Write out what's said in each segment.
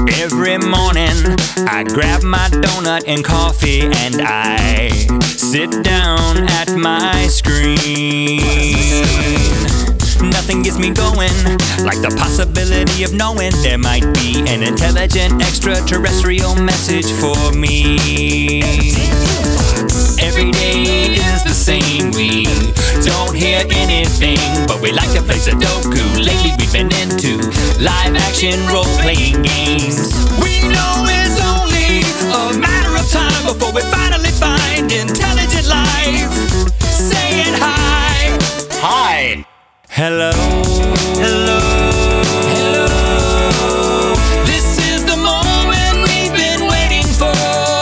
Every morning I grab my donut and coffee and I sit down at my screen. Nothing gets me going like the possibility of knowing there might be an intelligent extraterrestrial message for me. Every day is the same, we don't hear anything, but we like to play Sudoku. Lately we've been into live action role-playing games. We know it's only a matter of time before we finally find intelligent life. Saying hi. Hi. Hello. Hello. Hello. This is the moment we've been waiting for.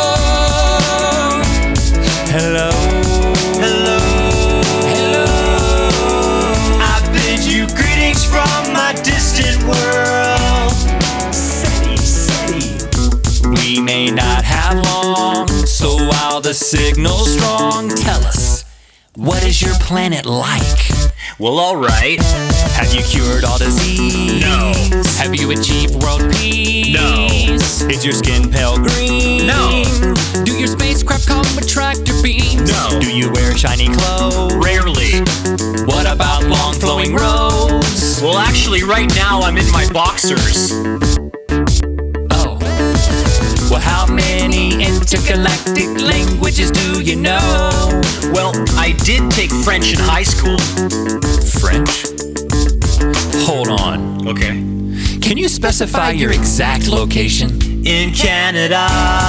Hello. Hello. Hello. I bid you greetings from my distant world. SETI. We may not have long, so while the signal's strong, tell us, what is your planet like? Well, alright. Have you cured all disease? No. Have you achieved world peace? No. Is your skin pale green? No. Do your spacecraft come with tractor beams? No. Do you wear shiny clothes? Rarely. What about long flowing robes? Well, actually, right now I'm in my boxers. Oh. Well, how many intergalactic languages do you know? Well, I did take French in high school. French? Hold on. Okay. Can you specify your exact location? In Canada.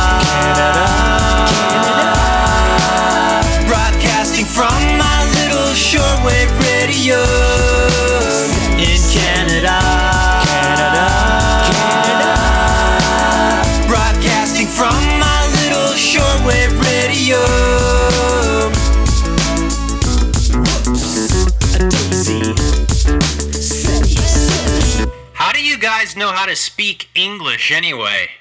Broadcasting from my little shortwave radio. In Canada. Broadcasting from my little shortwave radio. How do you guys know how to speak English anyway?